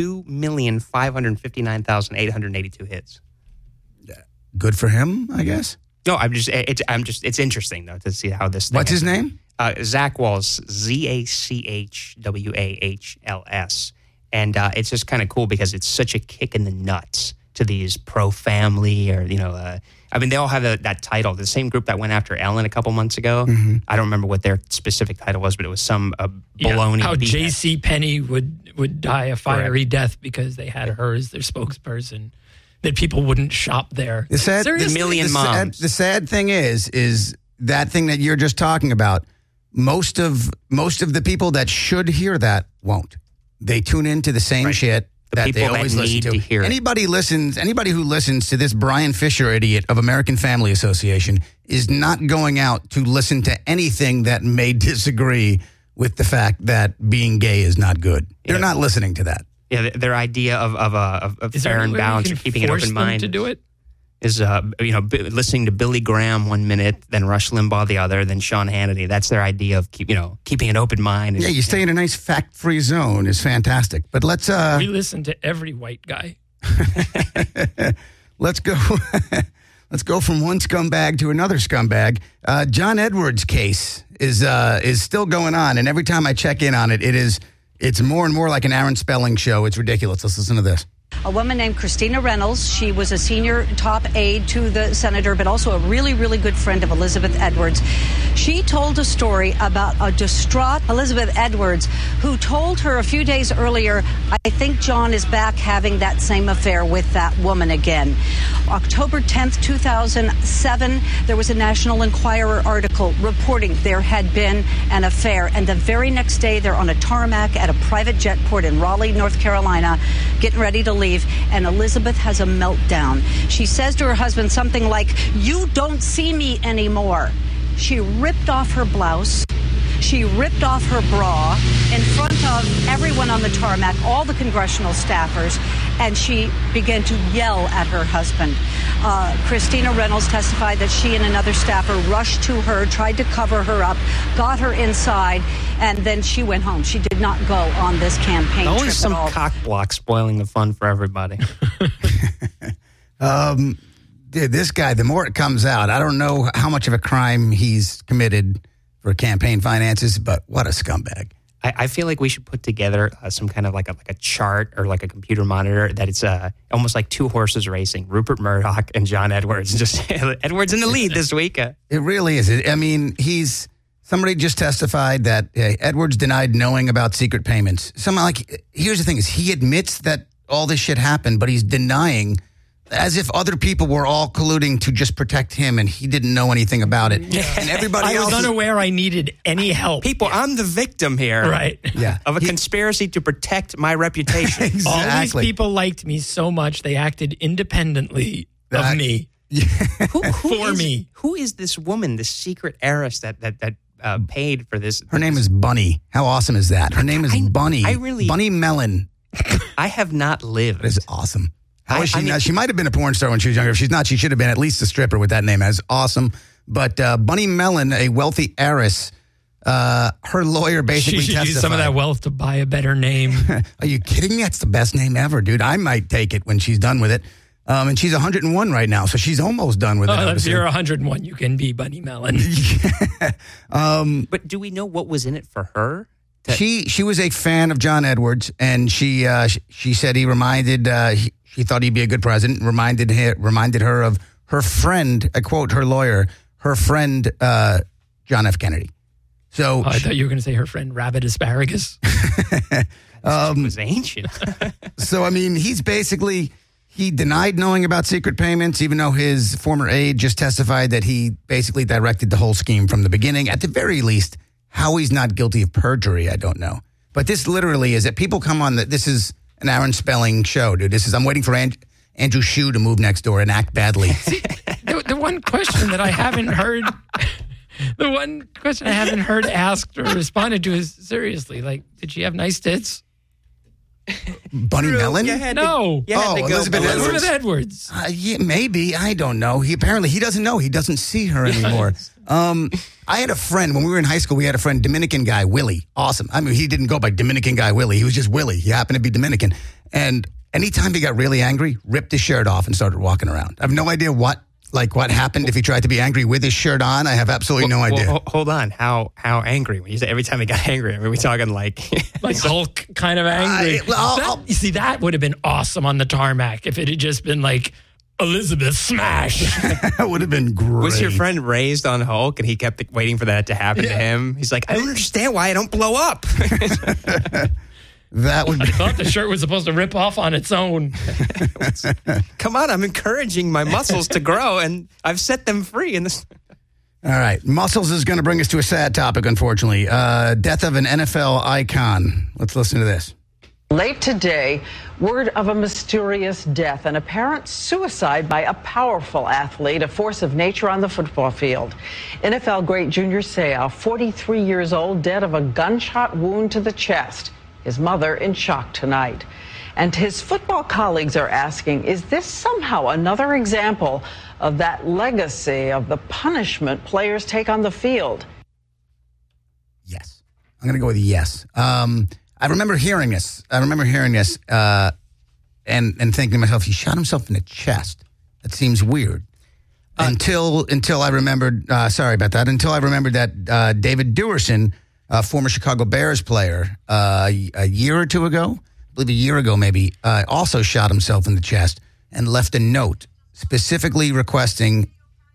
2,559,882 hits. Good for him, I guess. No, it's interesting though to see how this thing. What's his name? Zach Walls, ZachWahls. And it's just kind of cool because it's such a kick in the nuts to these pro-family or, they all have that title. The same group that went after Ellen a couple months ago. Mm-hmm. I don't remember what their specific title was, but it was some baloney. How J.C. Penney would would die a fiery death because they had her as their spokesperson, that people wouldn't shop there. The sad thing is that thing that you're just talking about. Most of the people that should hear that won't. They tune into the same shit that they always listen to. hear it. Anybody who listens to this Brian Fisher idiot of American Family Association is not going out to listen to anything that may disagree with the fact that being gay is not good. They're not listening to that. Yeah, their idea of fair and balanced or keeping an open mind to do it is listening to Billy Graham one minute, then Rush Limbaugh the other, then Sean Hannity. That's their idea of keeping an open mind. Yeah, you stay in a nice fact-free zone is fantastic. But let's we listen to every white guy. Let's go. Let's go from one scumbag to another scumbag. John Edwards' case is still going on, and every time I check in on it, it's more and more like an Aaron Spelling show. It's ridiculous. Let's listen to this. A woman named Christina Reynolds. She was a senior top aide to the senator, but also a really, really good friend of Elizabeth Edwards. She told a story about a distraught Elizabeth Edwards who told her a few days earlier, I think John is back having that same affair with that woman again. October 10th, 2007, there was a National Enquirer article reporting there had been an affair. And the very next day, they're on a tarmac at a private jet port in Raleigh, North Carolina, getting ready to leave. And Elizabeth has a meltdown. She says to her husband something like, "You don't see me anymore." She ripped off her blouse. She ripped off her bra in front of everyone on the tarmac, all the congressional staffers, and she began to yell at her husband. Christina Reynolds testified that she and another staffer rushed to her, tried to cover her up, got her inside, and then she went home. She did not go on this campaign Always trip some at all. cock block spoiling the fun for everybody. Dude, this guy, the more it comes out, I don't know how much of a crime he's committed for campaign finances, but what a scumbag. I feel like we should put together some kind of like a chart or like a computer monitor that it's almost like two horses racing, Rupert Murdoch and John Edwards. Just Edwards in the lead this week. It really is. I mean, somebody just testified that Edwards denied knowing about secret payments. Here's the thing is he admits that all this shit happened, but he's denying as if other people were all colluding to just protect him and he didn't know anything about it. Yeah. And everybody else I was unaware I needed any help. People, I'm the victim here. Right. Yeah. Of a conspiracy to protect my reputation. Exactly. All these people liked me so much they acted independently of me. Yeah. Me. Who is this woman, this secret heiress that paid for this? Her name is Bunny. How awesome is that? Her name is Bunny. Bunny Mellon. I have not lived. That is awesome. How is she now? She might have been a porn star when she was younger. If she's not, she should have been at least a stripper with that name. That is awesome. But Bunny Mellon, a wealthy heiress, her lawyer basically she should testified. use some of that wealth to buy a better name. Are you kidding me? That's the best name ever, dude. I might take it when she's done with it. And she's 101 right now, so she's almost done with it. If you're 101, you can be Bunny Mellon. But do we know what was in it for her? She was a fan of John Edwards, and she said she thought he'd be a good president. Reminded her of her friend. I quote her lawyer, her friend John F. Kennedy. So I thought you were going to say her friend Rabbit Asparagus. Was ancient. So I mean, he denied knowing about secret payments, even though his former aide just testified that he basically directed the whole scheme from the beginning. At the very least, how he's not guilty of perjury, I don't know. But this literally is that people come on this is an Aaron Spelling show, dude. I'm waiting for Andrew Shue to move next door and act badly. The one question that I haven't heard, asked or responded to is seriously, like, did she have nice tits? Bunny Mellon? No. Elizabeth Edwards. Yeah, maybe. I don't know. He doesn't know. He doesn't see her anymore. I had a friend, when we were in high school, we had a friend, Dominican guy, Willie. Awesome. I mean, he didn't go by Dominican guy Willie. He was just Willie. He happened to be Dominican. And anytime he got really angry, ripped his shirt off and started walking around. I have no idea what happened if he tried to be angry with his shirt on. I have absolutely no idea. Well, hold on. How angry? When you say every time he got angry, I mean, we talking like Hulk kind of angry. You see, that would have been awesome on the tarmac if it had just been like Elizabeth smash. That would have been great. Was your friend raised on Hulk and he kept waiting for that to happen to him? He's like, I don't understand why I don't blow up. That would I thought the shirt was supposed to rip off on its own. Come on, I'm encouraging my muscles to grow, and I've set them free in this. All right. Muscles is going to bring us to a sad topic, unfortunately. Death of an NFL icon. Let's listen to this. Late today, word of a mysterious death, an apparent suicide by a powerful athlete, a force of nature on the football field. NFL great Junior Seau, 43 years old, dead of a gunshot wound to the chest. His mother in shock tonight. And his football colleagues are asking, is this somehow another example of that legacy of the punishment players take on the field? Yes. I'm going to go with yes. I remember hearing this. And thinking to myself, he shot himself in the chest. That seems weird. Until I remembered, sorry about that, until I remembered that David Duerson, former Chicago Bears player, a year or two ago, I believe a year ago maybe, also shot himself in the chest and left a note specifically requesting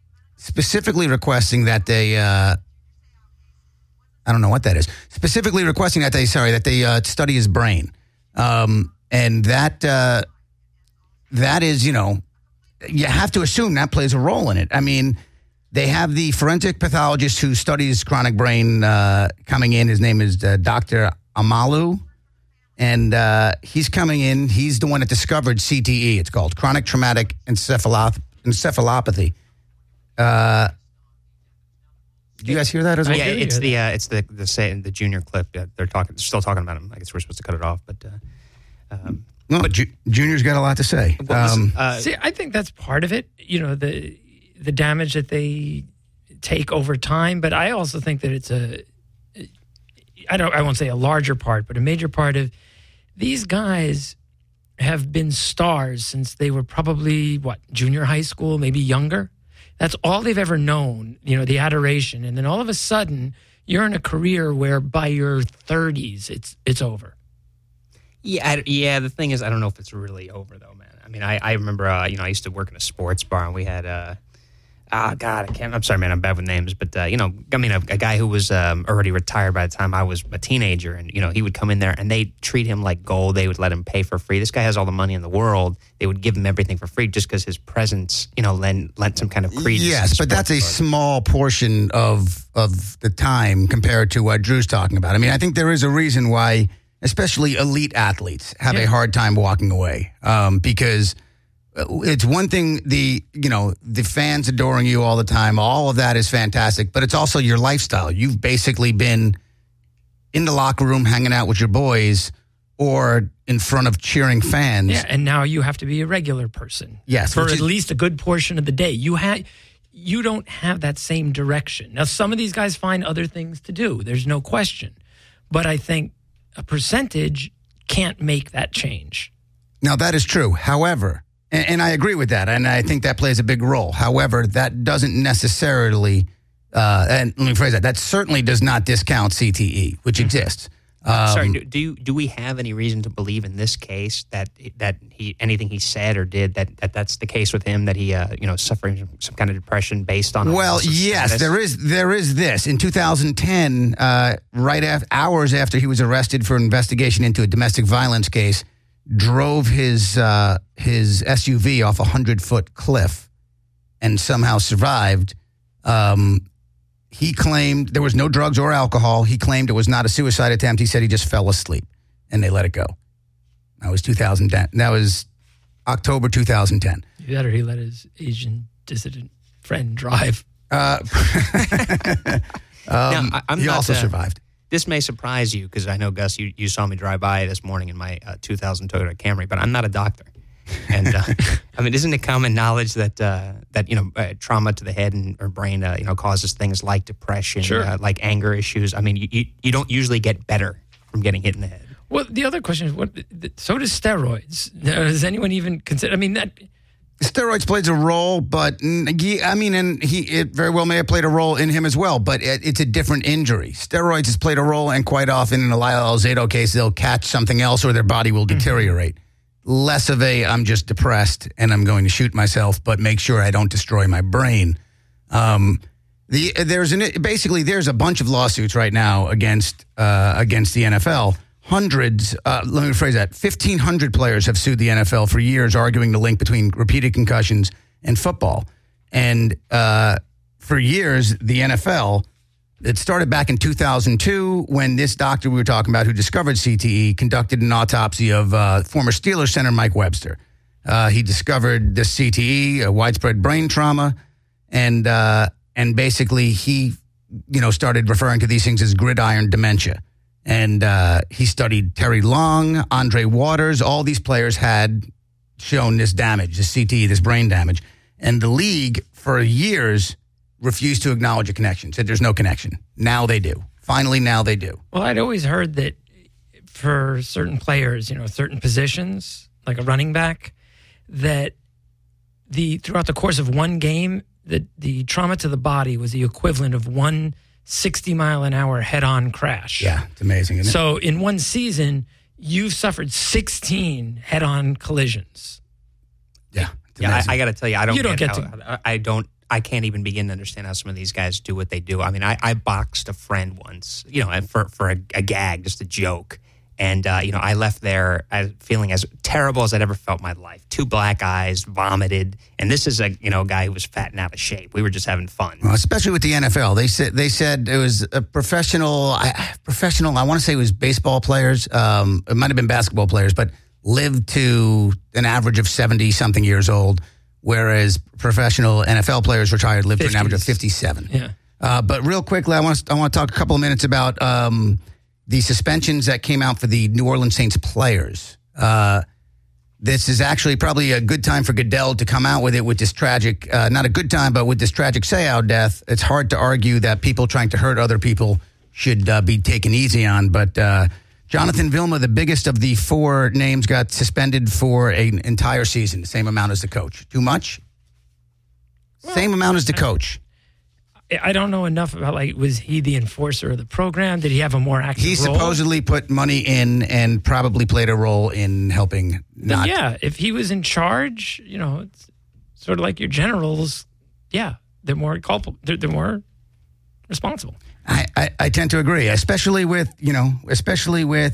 that they, I don't know what that is, specifically requesting that they study his brain. And that is, you have to assume that plays a role in it. I mean, they have the forensic pathologist who studies chronic brain coming in. His name is Dr. Amalu. And he's coming in. He's the one that discovered CTE. It's called chronic traumatic encephalopathy. Do you guys hear that as well? Yeah, it's the junior clip. They're still talking about him. I guess we're supposed to cut it off, but Junior's got a lot to say. See, I think that's part of it. The damage that they take over time, but I also think that it's I won't say a larger part, but a major part of these guys have been stars since they were probably junior high school, maybe younger. That's all they've ever known, the adoration. And then all of a sudden, you're in a career where by your 30s, it's over. Yeah. The thing is, I don't know if it's really over, though, man. I mean, I remember, I used to work in a sports bar, and we had, I'm sorry, man, I'm bad with names, but, a guy who was already retired by the time I was a teenager, and, he would come in there, and they'd treat him like gold. They would let him pay for free. This guy has all the money in the world. They would give him everything for free just because his presence, lent some kind of credence. Yes, but that's a small portion of the time compared to what Drew's talking about. I mean, I think there is a reason why, especially elite athletes, have a hard time walking away because it's one thing, the fans adoring you all the time, all of that is fantastic, but it's also your lifestyle. You've basically been in the locker room hanging out with your boys or in front of cheering fans. Yeah, and now you have to be a regular person. Yes. For at least a good portion of the day. You don't have that same direction. Now, some of these guys find other things to do. There's no question. But I think a percentage can't make that change. Now, that is true. However, and I agree with that, and I think that plays a big role. However, that doesn't necessarily, and let me phrase that certainly does not discount CTE, which exists. Sorry, do we have any reason to believe in this case that he anything he said or did that's the case with him, that he suffering some kind of depression based on? Well, yes, status? there is this. In 2010, hours after he was arrested for investigation into a domestic violence case, drove his SUV off a 100-foot cliff and somehow survived. He claimed there was no drugs or alcohol. He claimed it was not a suicide attempt. He said he just fell asleep, and they let it go. That was 2010. That was October 2010. Either he let his Asian dissident friend drive. He also survived. This may surprise you because I know, Gus, you saw me drive by this morning in my 2000 Toyota Camry, but I'm not a doctor. And isn't it common knowledge that trauma to the head or brain causes things like depression, like anger issues? I mean, you don't usually get better from getting hit in the head. Well, the other question is, so does steroids. Does anyone even consider? I mean, that steroids plays a role, but it very well may have played a role in him as well. But it's a different injury. Steroids has played a role, and quite often in the Lyle Alzado case, they'll catch something else or their body will deteriorate. Less of I'm just depressed and I'm going to shoot myself, but make sure I don't destroy my brain. There's a bunch of lawsuits right now against the NFL. hundreds, let me rephrase that, 1,500 players have sued the NFL for years, arguing the link between repeated concussions and football. And for years, the NFL, it started back in 2002 when this doctor we were talking about who discovered CTE conducted an autopsy of former Steelers center Mike Webster. He discovered the CTE, a widespread brain trauma, and basically he, started referring to these things as gridiron dementia. And he studied Terry Long, Andre Waters. All these players had shown this damage, this CTE, this brain damage. And the league, for years, refused to acknowledge a connection, said there's no connection. Now they do. Finally, now they do. Well, I'd always heard that for certain players, certain positions, like a running back, that throughout the course of one game, the trauma to the body was the equivalent of one 60-mile-an-hour head-on crash. Yeah, it's amazing, isn't it? So in one season, you've suffered 16 head-on collisions. Yeah, yeah. I got to tell you, I can't even begin to understand how some of these guys do what they do. I mean, I boxed a friend once, for a gag, just a joke. And, I left there feeling as terrible as I'd ever felt in my life. 2 black eyes, vomited. And this is a guy who was fat and out of shape. We were just having fun. Well, especially with the NFL. They said it was a professional, I want to say it was baseball players. It might have been basketball players, but lived to an average of 70-something years old, whereas professional NFL players retired lived to an average of 57. Yeah. But real quickly, I want to talk a couple of minutes about the suspensions that came out for the New Orleans Saints players. This is actually probably a good time for Goodell to come out with it with this tragic, not a good time, but with this tragic Seau death. It's hard to argue that people trying to hurt other people should be taken easy on. But Jonathan Vilma, the biggest of the 4 names, got suspended for an entire season, the same amount as the coach. Too much? Same amount as the coach. I don't know enough about, was he the enforcer of the program? Did he have a more active role? He supposedly put money in and probably played a role in helping not. Yeah, if he was in charge, it's sort of like your generals. Yeah, they're more culpable. They're more responsible. I tend to agree, especially with the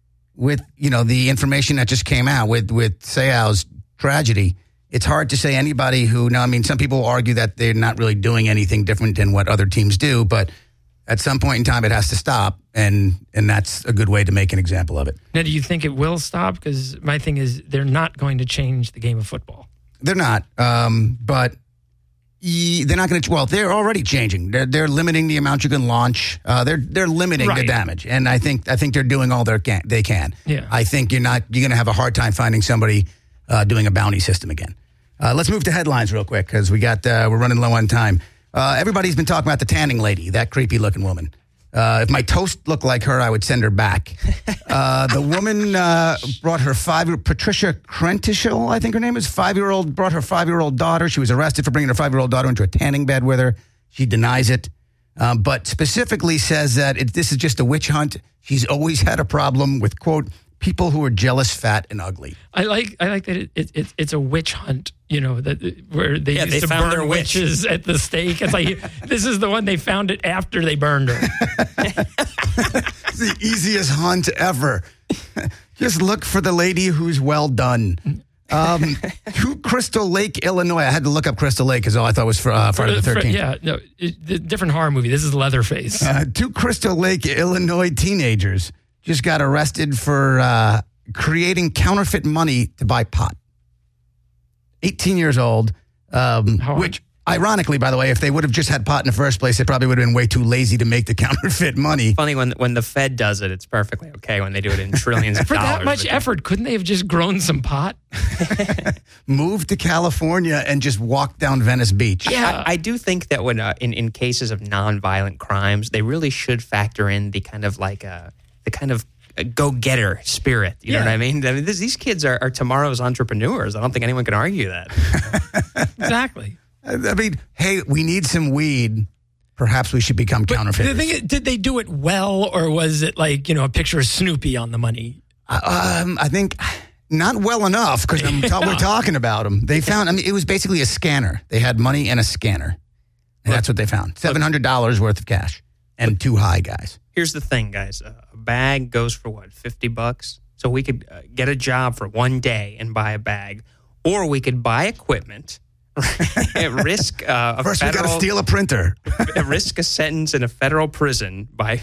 information that just came out with Seau's tragedy. It's hard to say anybody who, some people argue that they're not really doing anything different than what other teams do, but at some point in time it has to stop, and that's a good way to make an example of it. Now, do you think it will stop? Because my thing is they're not going to change the game of football. They're not, but they're not going to. Well, they're already changing. They're limiting the amount you can launch. They're limiting the damage, and I think they're doing all they can. Yeah. I think you're going to have a hard time finding somebody doing a bounty system again. Let's move to headlines real quick because we're running low on time. Everybody's been talking about the tanning lady, that creepy looking woman. If my toast looked like her, I would send her back. The woman brought her Patricia Crentischel, I think her name is, brought her 5-year-old daughter. She was arrested for bringing her 5-year-old daughter into a tanning bed with her. She denies it, but specifically says that this is just a witch hunt. She's always had a problem with, quote, people who are jealous, fat, and ugly. I like that it's a witch hunt, where they used to found burn their witch. witches at the stake. It's like, this is the one they found it after they burned her. It's the easiest hunt ever. Just look for the lady who's well done. To Crystal Lake, Illinois. I had to look up Crystal Lake because all I thought was Friday the 13th. Yeah, no, different horror movie. This is Leatherface. 2 Crystal Lake, Illinois teenagers just got arrested for creating counterfeit money to buy pot. 18 years old, which ironically, by the way, if they would have just had pot in the first place, they probably would have been way too lazy to make the counterfeit money. Funny, when the Fed does it, it's perfectly okay when they do it in trillions of For dollars. that much effort, couldn't they have just grown some pot? Moved to California and just walked down Venice Beach. Yeah. I do think that when in cases of nonviolent crimes, they really should factor in the kind of go-getter spirit. You know what I mean? These kids are tomorrow's entrepreneurs. I don't think anyone can argue that. Exactly. I mean, hey, we need some weed. Perhaps we should become counterfeiters. The thing is, did they do it well, or was it like, a picture of Snoopy on the money? I think not well enough because we're talking about them. They found, it was basically a scanner. They had money and a scanner. And that's what they found. $700 worth of cash and 2 high guys. Here's the thing, guys. A bag goes for what, $50? So we could get a job for one day and buy a bag, or we could buy equipment, risk a First, we got to federal, steal a printer. risk a sentence in a federal prison by.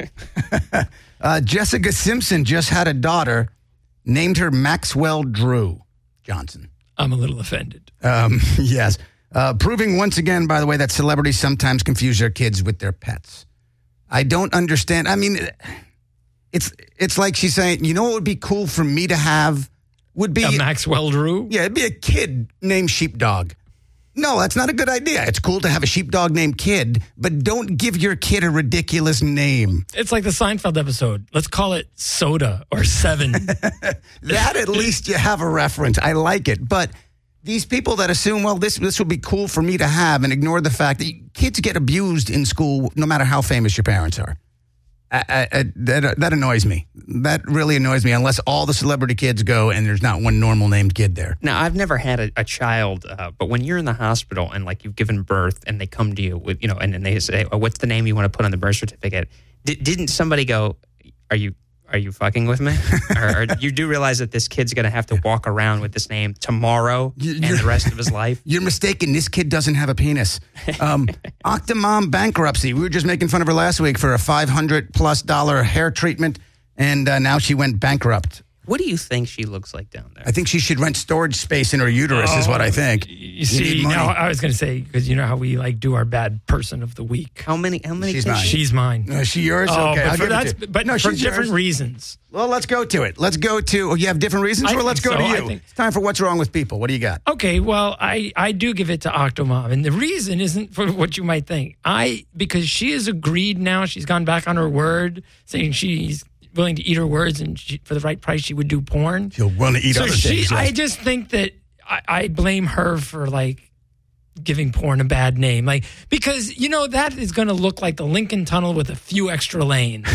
Jessica Simpson just had a daughter, named her Maxwell Drew Johnson. I'm a little offended. Yes. Proving once again, by the way, that celebrities sometimes confuse their kids with their pets. I don't understand. I mean, it's like she's saying, you know what would be cool for me to have? Would be a Maxwell Drew? Yeah, it'd be a kid named Sheepdog. No, that's not a good idea. It's cool to have a sheepdog named Kid, but don't give your kid a ridiculous name. It's like the Seinfeld episode. Let's call it Soda or Seven. That at least you have a reference. I like it. But these people that assume, well, this would be cool for me to have and ignore the fact that kids get abused in school no matter how famous your parents are. That annoys me. That really annoys me, unless all the celebrity kids go and there's not one normal named kid there. Now, I've never had a child, but when you're in the hospital and like you've given birth and they come to you with, and they say, oh, what's the name you want to put on the birth certificate? Didn't somebody go, are you fucking with me? or you do realize that this kid's going to have to walk around with this name tomorrow and the rest of his life? You're mistaken. This kid doesn't have a penis. Octomom bankruptcy. We were just making fun of her last week for a $500+ hair treatment, and now she went bankrupt. What do you think she looks like down there? I think she should rent storage space in her uterus is what I think. You see, now I was going to say, because you know how we like do our bad person of the week. How many She's kids? mine. She's mine. Is she yours? Okay, I'll give it to you. But No, for she's different yours. reasons. Well, let's go to it. Let's go to, you have different reasons? I Or let's go think to so. you. I think- It's time for What's Wrong with People. What do you got? Okay, well, I do give it to Octomom. And the reason isn't for what you might think. Because she has agreed now, she's gone back on her word, saying she's willing to eat her words, and for the right price, she would do porn. She'll want to eat other things. I just think that I blame her for like giving porn a bad name, like because that is going to look like the Lincoln Tunnel with a few extra lanes.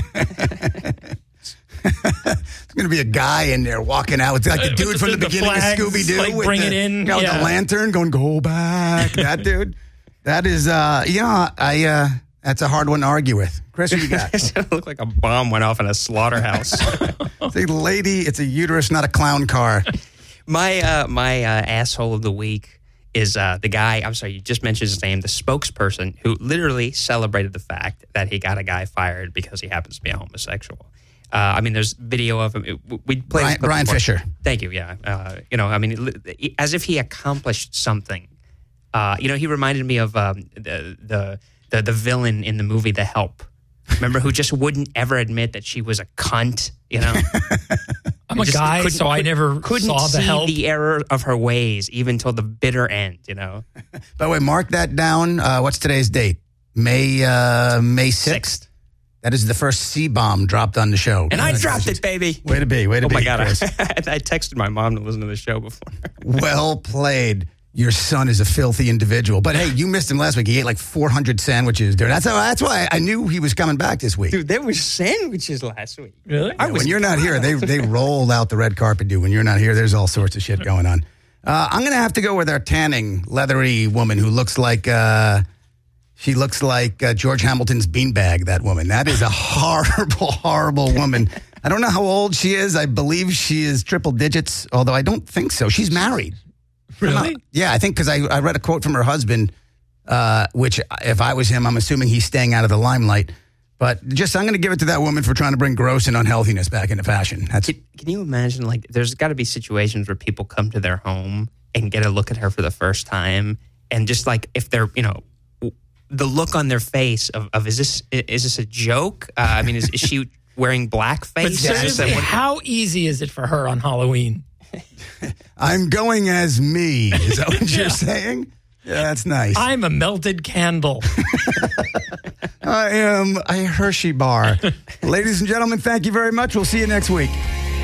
There's going to be a guy in there walking out. It's like the dude from the beginning flags, of Scooby-Doo. like, with bring the, it in. With the lantern going, go back. That dude. That is, that's a hard one to argue with. Chris, what you got? It's going to look like a bomb went off in a slaughterhouse. It's a lady. It's a uterus, not a clown car. My asshole of the week is the guy, I'm sorry, you just mentioned his name, the spokesperson who literally celebrated the fact that he got a guy fired because he happens to be a homosexual. There's video of him. We played Brian Fisher. Thank you. Yeah. As if he accomplished something. He reminded me of the villain in the movie The Help. Remember, who just wouldn't ever admit that she was a cunt, I'm a guy, so I never couldn't saw The see Help. the error of her ways, even till the bitter end, By the way, mark that down. What's today's date? May 6th. That is the first C-bomb dropped on the show. And I dropped it, baby. Way to be. Oh, my God. I Chris. texted my mom to listen to the show before. Well played. Your son is a filthy individual. But hey, you missed him last week. He ate like 400 sandwiches, dude. That's why I knew he was coming back this week. Dude, there was sandwiches last week. Really? When you're not here, they rolled out the red carpet, dude. When you're not here, there's all sorts of shit going on. I'm going to have to go with our tanning, leathery woman who looks like George Hamilton's beanbag, that woman. That is a horrible, horrible woman. I don't know how old she is. I believe she is triple digits, although I don't think so. She's married. Really? Yeah, I think because I read a quote from her husband, which if I was him, I'm assuming he's staying out of the limelight. But I'm going to give it to that woman for trying to bring gross and unhealthiness back into fashion. Can you imagine, there's got to be situations where people come to their home and get a look at her for the first time, and just if they're, the look on their face of is this a joke? Is she wearing blackface? But seriously, how easy is it for her on Halloween? I'm going as me. Is that what you're saying? Yeah, that's nice. I'm a melted candle. I am a Hershey bar. Ladies and gentlemen, thank you very much. We'll see you next week.